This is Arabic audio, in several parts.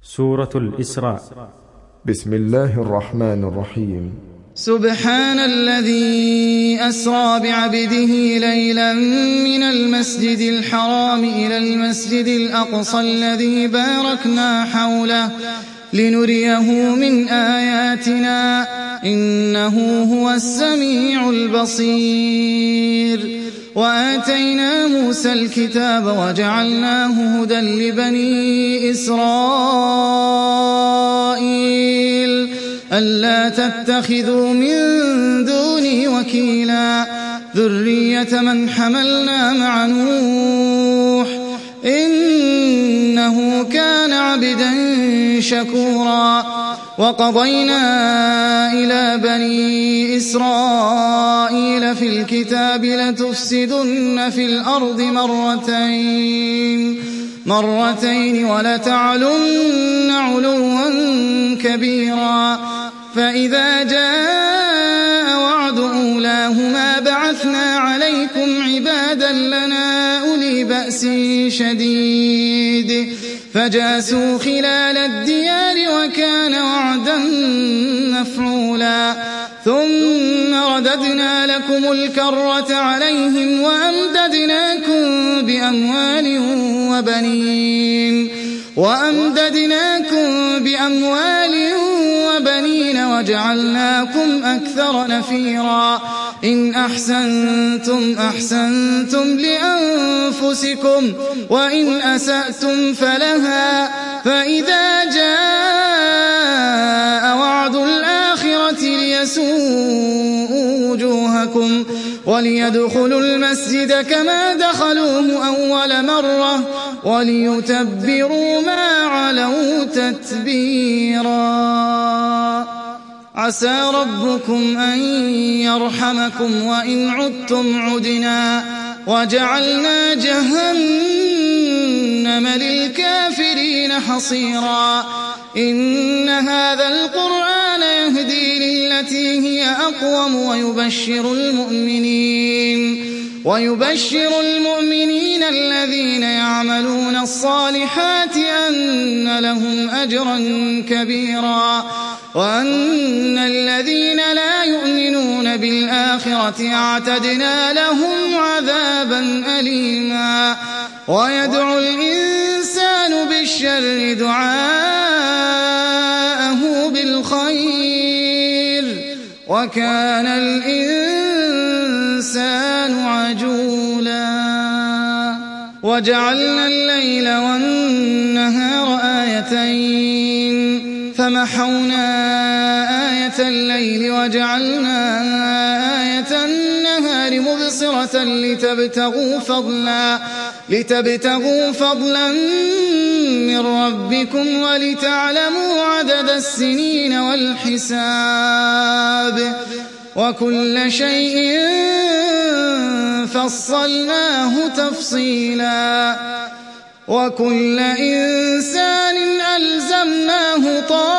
سورة الإسراء. بسم الله الرحمن الرحيم. سبحان الذي أسرى بعبده ليلا من المسجد الحرام إلى المسجد الأقصى الذي باركنا حوله لنريه من آياتنا إنه هو السميع البصير. وآتينا موسى الكتاب وجعلناه هدى لبني إسرائيل ألا تتخذوا من دوني وكيلا ذرية من حملنا مع نوح إنه كان عبدا شكورا. وقضينا إلى بني إسرائيل في الكتاب لتفسدن في الأرض مرتين ولتعلن علوا كبيرا. فإذا جاء وعد أولاهما بعثنا عليكم عبادا لنا أولي بأس شديد فجاسوا خلال الديار وكان وعدا مفعولا. ثم رددنا لكم الكرة عليهم وأمددناكم بأموال وبنين وجعلناكم أكثر نفيرا. إن أحسنتم أحسنتم لأنفسكم وإن أسأتم فلها. فإذا جاء وعد الآخرة ليسوءوا وجوهكم وليدخلوا المسجد كما دخلوه أول مرة وليتبروا ما علوا تتبيرا. عسى ربكم أن يرحمكم وإن عدتم عدنا وجعلنا جهنم للكافرين حصيرا. إن هذا القرآن يهدي للتي هي أقوم ويبشر المؤمنين الذين يعملون الصالحات أن لهم أجرا كبيرا وأن الذين لا يؤمنون بالآخرة اعتدنا لهم عذابا أليما. ويدعو الإنسان بالشر دعاءه بالخير وكان الإنسان عجولا. وجعلنا الليل والنهار آيتين فمحونا آية الليل وجعلنا آية النهار مبصرة لتبتغوا فضلا من ربكم ولتعلموا عدد السنين والحساب وكل شيء فصلناه تفصيلا. وكل إنسان ألزمناه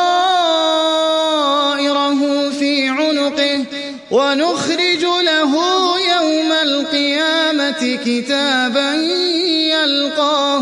طائره في عنقه ونخرج له يوم القيامة كتابا يلقاه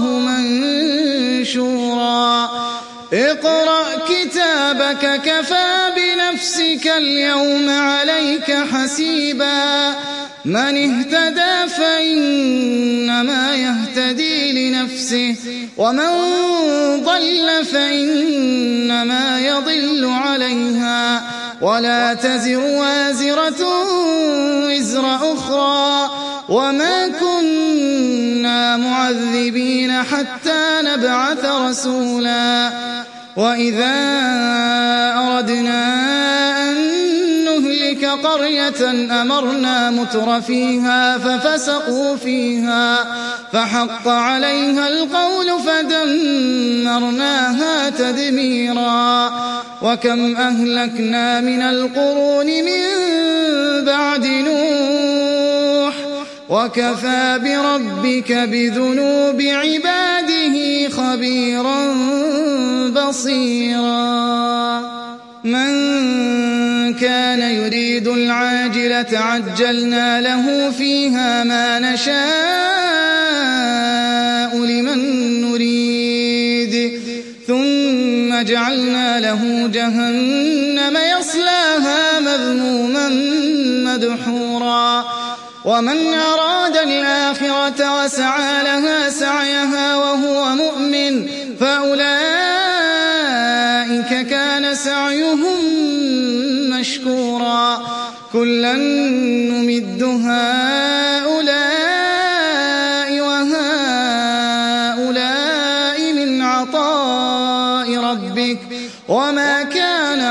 منشورا. اقرأ كتابك كفى بنفسك اليوم عليك حسيبا. من اهتدى فإنما يهتدي لنفسه ومن ضل فإنما يضل عليها ولا تزر وازرة وزر أخرى وما كنا معذبين حتى نبعث رسولا. وإذا أردنا أن نهلك قرية أمرنا مترفيها ففسقوا فيها فحق عليها القول فدمرناها تدميرا. وكم أهلكنا من القرون من بعد نوح وكفى بربك بذنوب عباده خبيرا بصيرا. من كان يريد العاجلة عجلنا له فيها ما نشاء لمن نريد ثم ثم جعلنا له جهنم يصلاها مذموما مدحورا ومن أراد الآخرة وسعى لها سعيها وهو مؤمن فأولئك كان سعيهم مشكورا كلا نمد هؤلاء وهؤلاء من عطاء ربك وما كان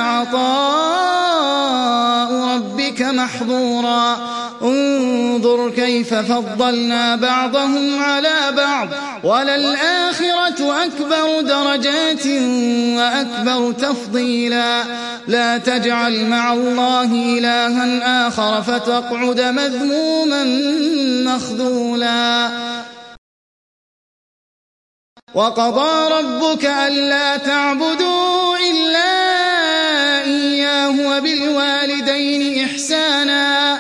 عطاء ربك محظورا انظر كيف فضلنا بعضهم على بعض وللآخرة أكبر درجات وأكبر تفضيلا لا تجعل مع الله إلها آخر فتقعد مذموما مخذولا وقضى ربك ألا تعبدوا إلا إياه وبالوالدين إحسانا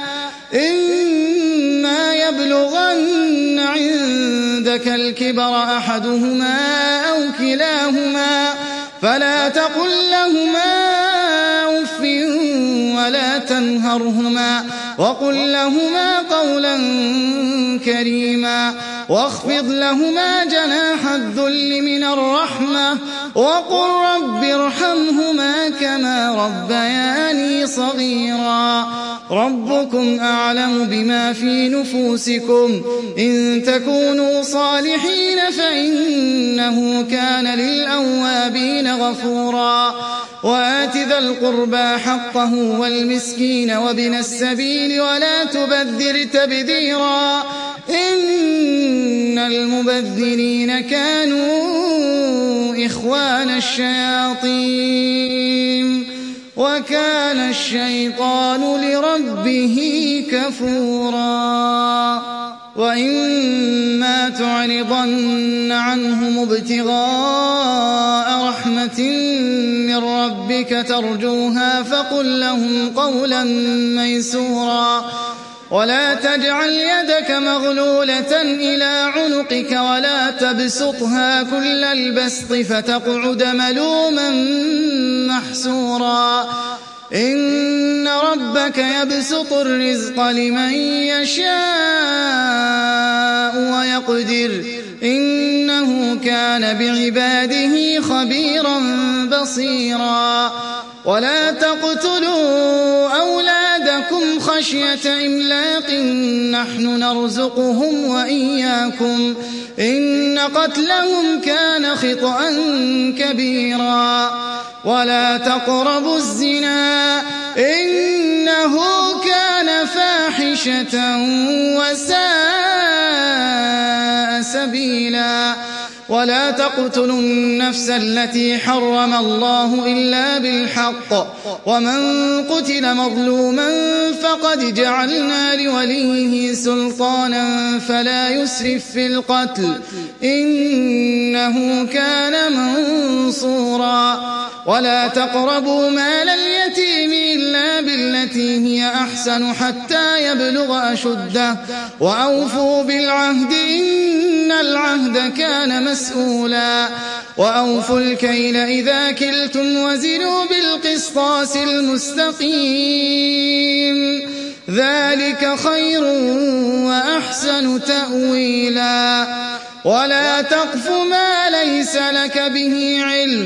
إما يبلغن عندك الكبر أحدهما أو كلاهما فلا تقل لهما أف ولا تنهرهما وقل لهما قولا كريما واخفض لهما جناح الذل من الرحمة وقل رب ارحمهما كما ربياني صغيرا ربكم أعلم بما في نفوسكم إن تكونوا صالحين فإنه كان للأوابين غفورا وآت ذا القربى حقه والمسكين وابن السبيل ولا تبذر تبذيرا إن المبذرين كانوا إخوان الشياطين وكان الشيطان لربه كفورا وإما تعرضن عنهم ابتغاء رحمة من ربك ترجوها فقل لهم قولا ميسورا ولا تجعل يدك مغلولة إلى عنقك ولا تبسطها كل البسط فتقعد ملوما محسورا إن ربك يبسط الرزق لمن يشاء ويقدر إنه كان بعباده خبيرا بصيرا ولا تقتلوا أولادكم خشية إملاق نحن نرزقهم وإياكم إن قتلهم كان خطأ كبيرا ولا تقربوا الزنا إنه كان فاحشة وساء سبيلا ولا تقتلوا النفس التي حرم الله إلا بالحق ومن قتل مظلوما فقد جعلنا لوليه سلطانا فلا يسرف في القتل إنه كان منصورا ولا تقربوا مال اليتيم إلا بالتي هي أحسن حتى يبلغ أشده وأوفوا بالعهد إن العهد كان مسؤولا وأوفوا الكيل إذا كلتم وزنوا بالقسطاس المستقيم ذلك خير وأحسن تأويلا ولا تقف ما ليس لك به علم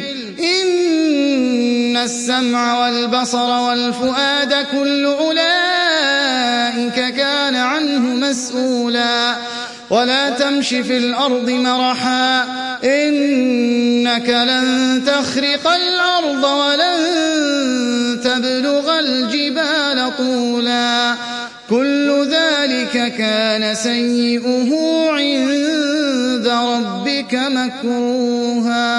إن السمع والبصر والفؤاد كل أولئك كان عنه مسؤولا ولا تمش في الأرض مرحا إنك لن تخرق الأرض ولن تبلغ الجبال طولا كل ذلك كان سيئه عند ربك مكروها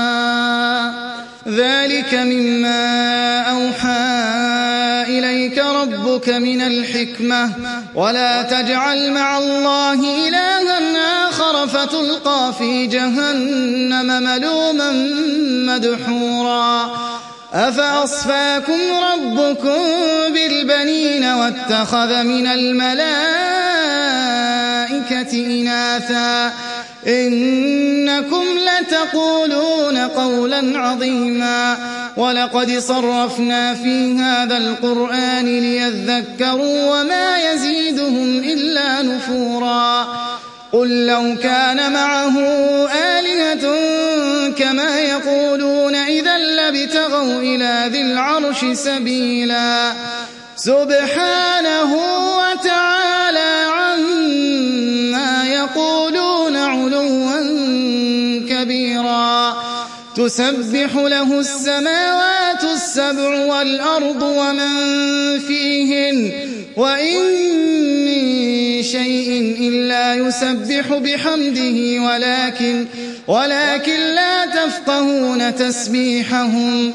ذلك مما أوحى إليك ربك من الحكمة ولا تجعل مع الله إلها آخر فتلقى في جهنم ملوما مدحورا أفأصفاكم ربكم بالبنين واتخذ من الملائكة إناثا إنكم لتقولون قولا عظيما ولقد صرفنا في هذا القرآن ليذكروا وما يزيدهم إلا نفورا قل لو كان معه آلهة كما يقولون إذا لابتغوا إلى ذي العرش سبيلا سبحانه وتعالى عما يقولون علوا كبيرا تسبح له السماوات السبع والأرض ومن فيهن وإن من شيء إلا يسبح بحمده ولكن لا تفقهون تسبيحهم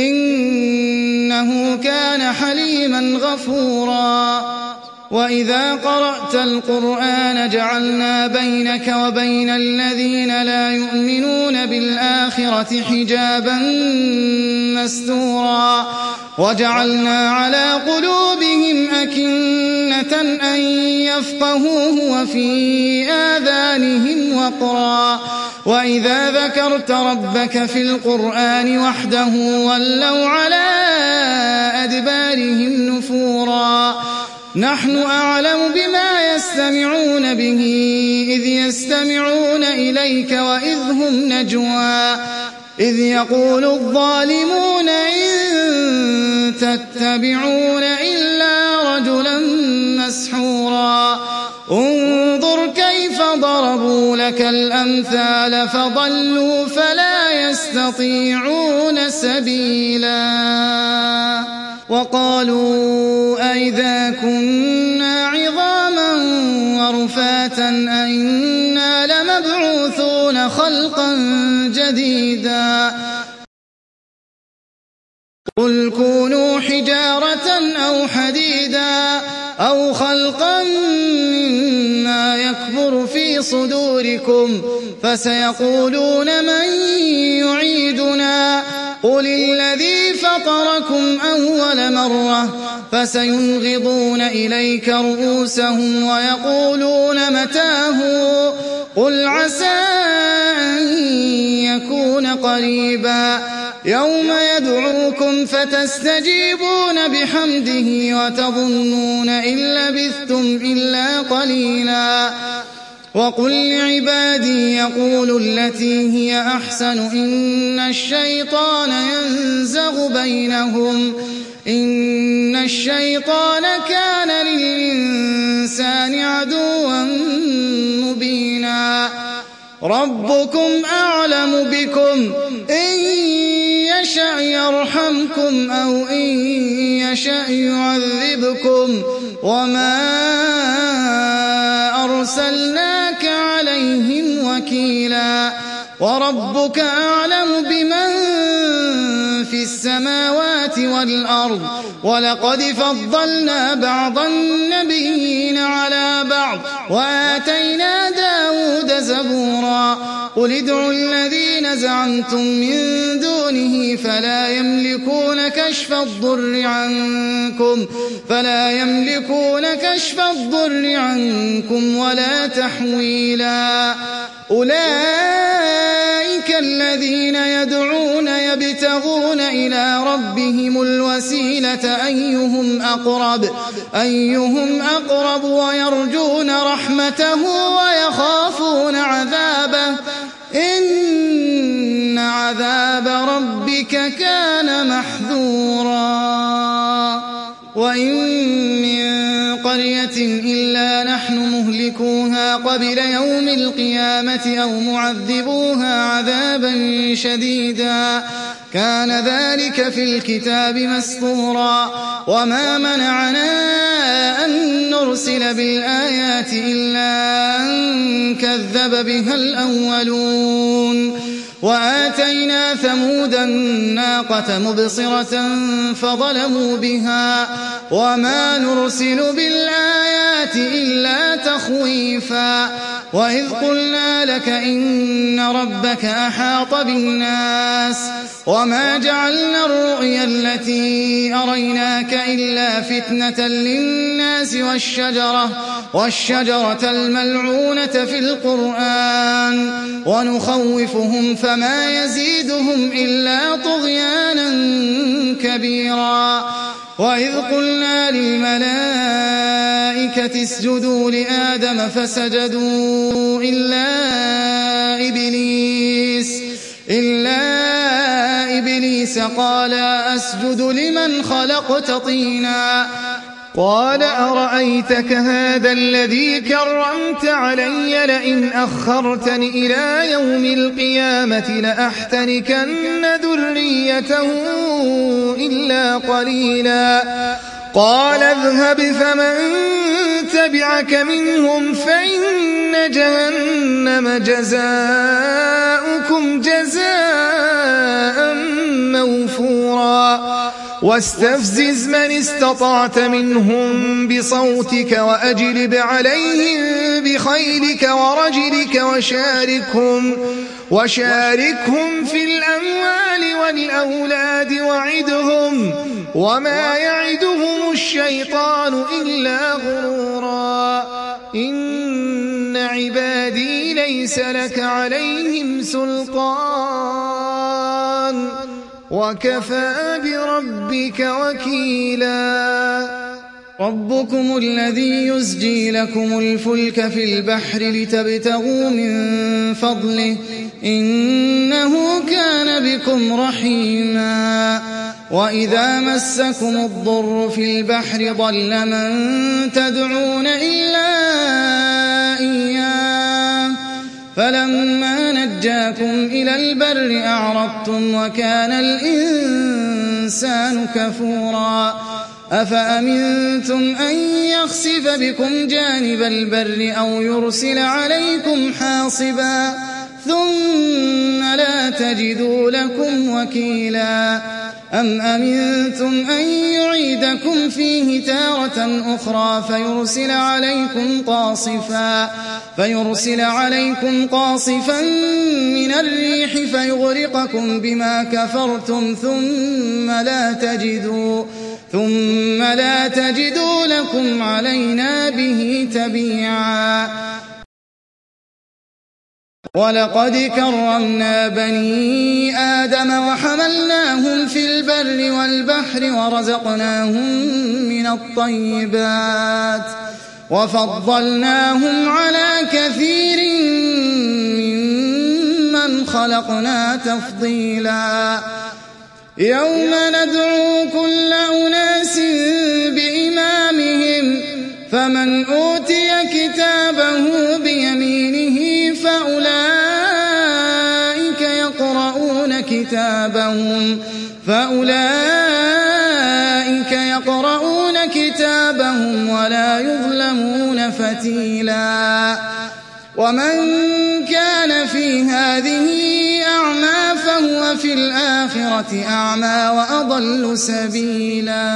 إنه كان حليما غفورا وإذا قرأت القرآن جعلنا بينك وبين الذين لا يؤمنون بالآخرة حجابا مستورا وجعلنا على قلوبهم أكنة أن يفقهوه وفي آذانهم وقرا وإذا ذكرت ربك في القرآن وحده ولوا على أدبارهم نفورا نحن أعلم بما يستمعون به إذ يستمعون إليك وإذ هم نجوى إذ يقول الظالمون إن تتبعون إلا رجلا مسحورا انظر كيف ضربوا لك الأمثال فضلوا فلا يستطيعون سبيلا وقالوا أئذا كنا عظاما ورفاتا أئنا لمبعوثون خلقا جديدا قل كونوا حجارة أو حديدا أو خلقا مما يكبر في صدوركم فسيقولون من يعيدنا قل الذي فطركم أول مرة فسينغضون إليك رؤوسهم ويقولون متاه قل عسى أن يكون قريبا يوم يدعوكم فتستجيبون بحمده وتظنون إن لبثتم إلا قليلا وقل لعبادي يقولوا التي هي أحسن إن الشيطان ينزغ بينهم إن الشيطان كان للإنسان عدوا مبينا ربكم أعلم بكم إن يشأ يرحمكم أو إن يشأ يعذبكم وما أرسلناك عليهم وكيلا وربك أعلم بمن في السماوات والأرض ولقد فضلنا بعض النبيين على بعض وآتينا داود زبورا قل ادعوا الذين زعمتم من دونه فلا يملكون كشف الضر عنكم ولا تحويلا أولئك الذين يدعون يبتغون إلى ربهم الوسيلة أيهم أقرب ويرجون رحمته ويخافون عذابه إن عذاب ربك كان محذورا وإن من قرية إلا نحن مهلكوها قبل يوم القيامة أو معذبوها عذابا شديدا كان ذلك في الكتاب مسطورا وما منعنا أن نرسل بالآيات إلا أن كذب بها الأولون وآتينا ثمود الناقة مبصرة فظلموا بها وما نرسل بالآيات إلا تخويفا وإذ قلنا لك إن ربك أحاط بالناس وما جعلنا الرؤيا التي أريناك إلا فتنة للناس والشجرة الملعونة في القرآن ونخوفهم فما يزيدهم إلا طغيانا كبيرا وإذ قلنا للملائكة اسجدوا لآدم فسجدوا إلا إبليس قال أسجد لمن خلقت طينا قال أرأيتك هذا الذي كرمت علي لئن أخرتني إلى يوم القيامة لأحتركن ذريته إلا قليلا قال اذهب فمن تبعك منهم فإن جهنم جزاؤكم جزاء موفورا واستفزز من استطعت منهم بصوتك وأجلب عليهم بخيلك ورجلك وشاركهم في الأموال والأولاد وعدهم وما يعدهم الشيطان إلا غرورا إن عبادي ليس لك عليهم سلطان وكفى بربك وكيلا ربكم الذي يزجي لكم الفلك في البحر لتبتغوا من فضله إنه كان بكم رحيما وإذا مسكم الضر في البحر ضل من تدعون إلا إياه فلما نجاكم إلى البر أعرضتم وكان الإنسان كفورا أفأمنتم أن يخسف بكم جانب البر أو يرسل عليكم حاصبا ثم لا تجدوا لكم وكيلا أم أمنتم أن يعيدكم فيه تارة أخرى فيرسل عليكم قاصفا من الريح فيغرقكم بما كفرتم ثم لا تجدوا لكم علينا به تبيعا ولقد كرمنا بني آدم وحملناهم في البر والبحر ورزقناهم من الطيبات وفضلناهم على كثير ممن خلقنا تفضيلا يوم ندعو كل أناس بإمامهم فمن أوتي كتابه بيمينه فأولئك يقرؤون كتابهم ولا يظلمون فتيلا ومن كان في هذه أعمى فهو في الآخرة أعمى وأضل سبيلا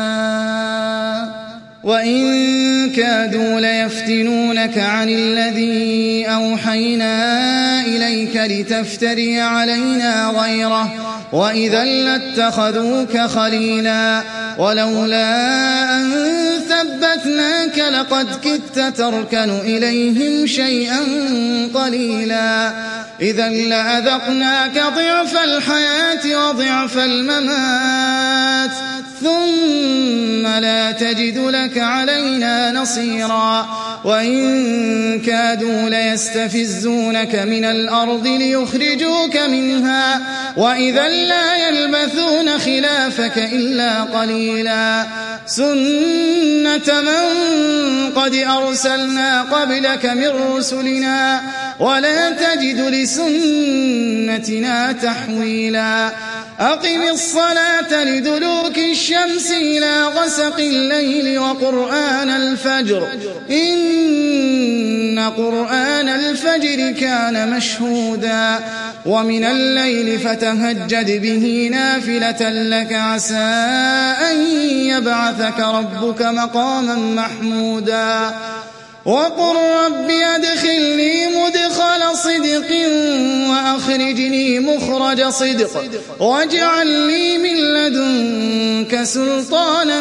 وإن كادوا ليفتنونك عن الذي أوحينا إليك لتفتري علينا غيره وإذا لاتخذوك خليلا ولولا أن ثبتناك لقد كدت تركن إليهم شيئا قليلا إذا لأذقناك ضعف الحياة وضعف الممات ثم لا تجد لك علينا نصيرا وإن كادوا ليستفزونك من الأرض ليخرجوك منها وإذا لا يلبثون خلافك إلا قليلا سنة من قد أرسلنا قبلك من رسلنا ولا تجد لسنتنا تحويلا أقم الصلاة لدلوك الشمس إلى غسق الليل وقرآن الفجر إن إن قرآن الفجر كان مشهودا ومن الليل فتهجد به نافلة لك عسى أن يبعثك ربك مقاما محمودا وقل رب أدخلني مدخل صدق وأخرجني مخرج صدق واجعل لي من لدنك سلطانا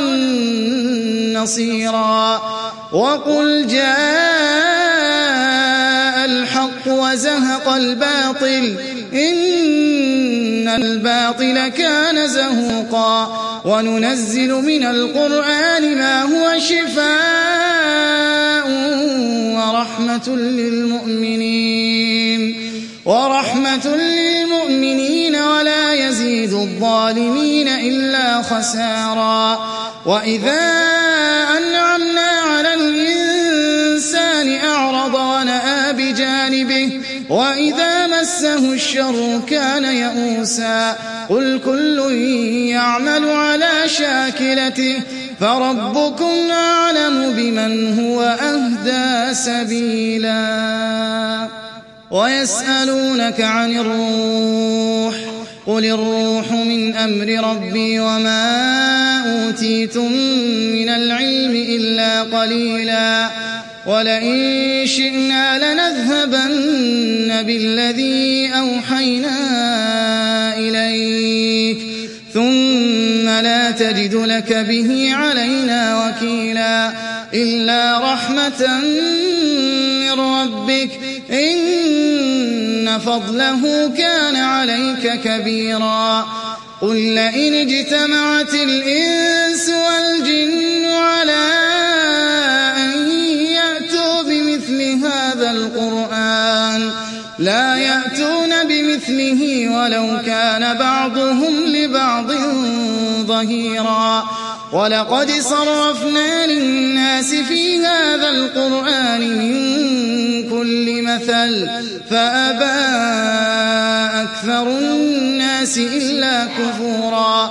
نصيرا وقل جاء الحق وزهق الباطل إن الباطل كان زهوقا وننزل من القرآن ما هو شفاء ورحمة للمؤمنين ولا يزيد الظالمين إلا خسارا وإذا أنعمنا على الإنسان أعرض ونأى بجانبه وإذا مسه الشر كان يئوسا قل كل يعمل على شاكلته فربكم أعلم بمن هو أهدى سبيلا ويسألونك عن الروح قل الروح من أمر ربي وما أوتيتم من العلم إلا قليلا ولئن شئنا لنذهبن بالذي أوحينا إليك ثم لا تجد لك به علينا وكيلا إلا رحمة من ربك إن فضله كان عليك كبيرا قل لئن اجتمعت الإنس والجن على أن يأتوا بمثل هذا القرآن لا يأتون بمثله ولو كان بعضهم لبعض ظهيرا ولقد صرفنا للناس في هذا القرآن من كل مثل فأبى أكثر الناس إلا كفورا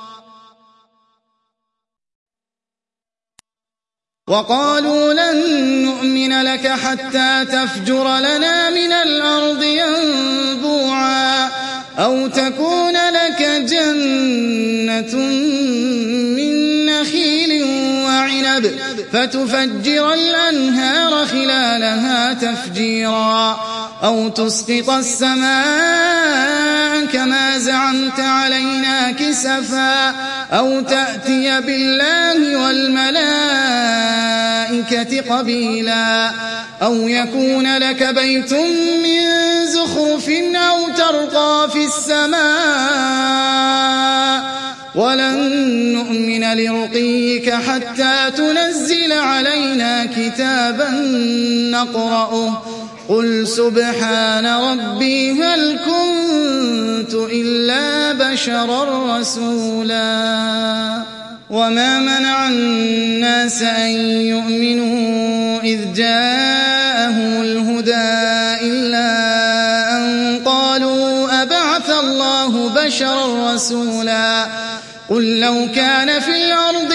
وقالوا لن نؤمن لك حتى تفجر لنا من الأرض ينبوعا أو تكون لك جنة من نخيل وعنب فتفجر الأنهار خلالها تفجيرا أو تسقط السماء كما زعمت علينا كسفا أو تأتي بالله والملائكة قبيلا أو يكون لك بيت من زخرف أو ترقى في السماء ولن نؤمن لرقيك حتى تنزل علينا كتابا نقرأه قل سبحان ربي هل كنت إلا بشرا رسولا وما منع الناس أن يؤمنوا إذ جاءهم الهدى إلا أن قالوا أبعث الله بشرا رسولا قل لو كان في الأرض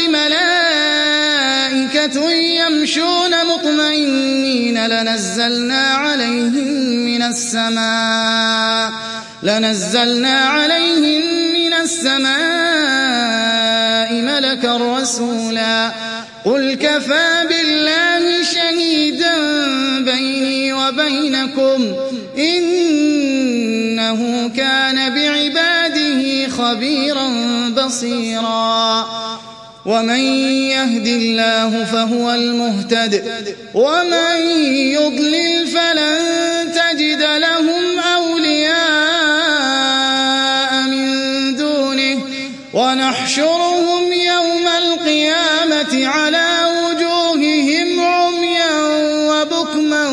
ملائكة يمشون مطمئنين لنزلنا عليهم من السماء ملكا رسولا قل كفى بالله شهيدا بيني وبينكم إنه كان بعباده خبيرا بصيرا ومن يهد الله فهو المهتد ومن يضلل فلن تجد لهم أولياء من دونه ونحشرهم يوم القيامة على وجوههم عميا وبكما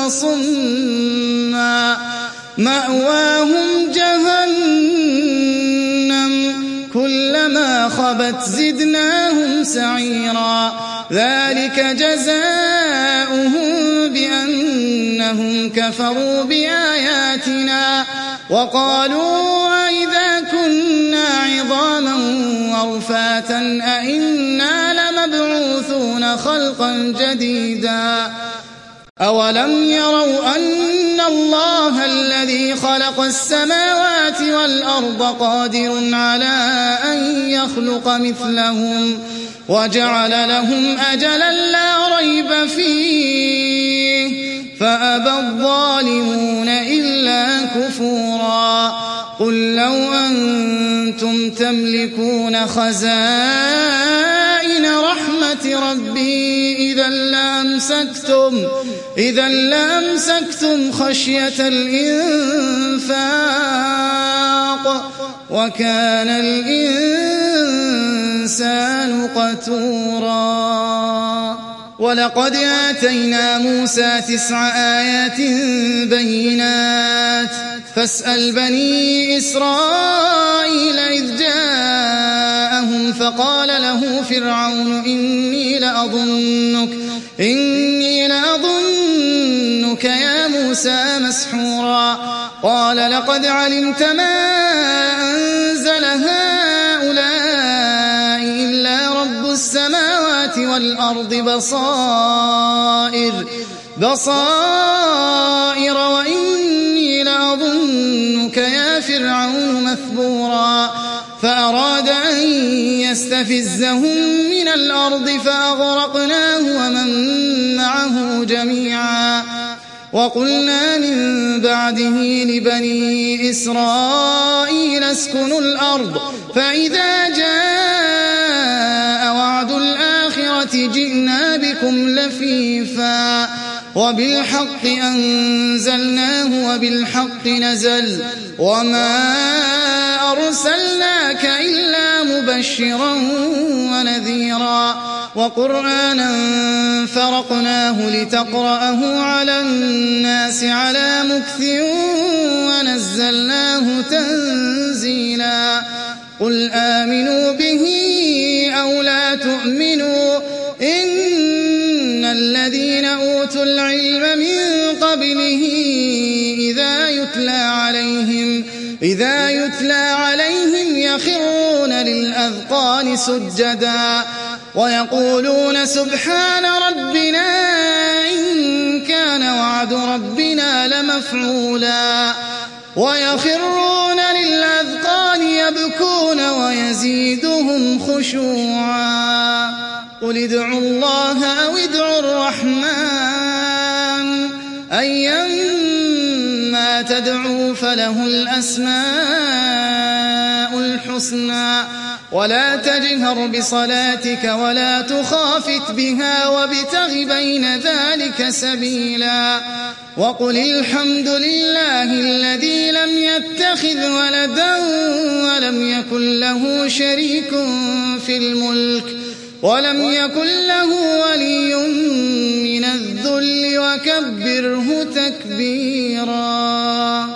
وصما مأواهم جهنم كلما خبت زدناهم سعيرا ذلك جزاؤهم بأنهم كفروا بآياتنا وقالوا أئذا كنا عظاما ورفاتا أئنا لمبعوثون يخلقون خلقا جديدا أولم يروا أن الله الذي خلق السماوات والأرض قادر على أن يخلق مثلهم وجعل لهم أجلا لا ريب فيه فأبى الظالمون إلا كفورا قل لو أنتم تملكون خزائن رحمة ربي إذا لأمسكتم خشية الإنفاق وكان الإنسان قتورا ولقد آتينا موسى 9 آيات بينات فاسأل بني إسرائيل إذ جاءهم فقال له فرعون إني لأظنك يا موسى مسحورا قال لقد علمت ما أنزل هؤلاء إلا رب السماوات والأرض بصائر وإني لأظنك يا فرعون مثبورا فأراد أن يستفزهم من الأرض فأغرقناه ومن معه جميعا وقلنا من بعده لبني إسرائيل اسكنوا الأرض فإذا جاء وعد الآخرة جئنا بكم لفيفا وبالحق أنزلناه وبالحق نزل وما أرسلناك إلا مبشرا ونذيرا وقرآنا فرقناه لتقرأه على الناس على مكث ونزلناه تنزيلا قل آمنوا به أو لا تؤمنوا إن الذين أوتوا العلم من قبله إذا يتلى عليهم يخرون للأذقان سجدا ويقولون سبحان ربنا إن كان وعد ربنا لمفعولا ويخرون للأذقان يبكون ويزيدهم خشوعا قل ادعوا الله أو ادعوا الرحمن أيما تدعوا فله الأسماء الحسنى ولا تجهر بصلاتك ولا تخافت بها وابتغ بين ذلك سبيلا وقل الحمد لله الذي لم يتخذ ولدا ولم يكن له شريك في الملك ولم يكن له ولي من الذل وكبره تكبيرا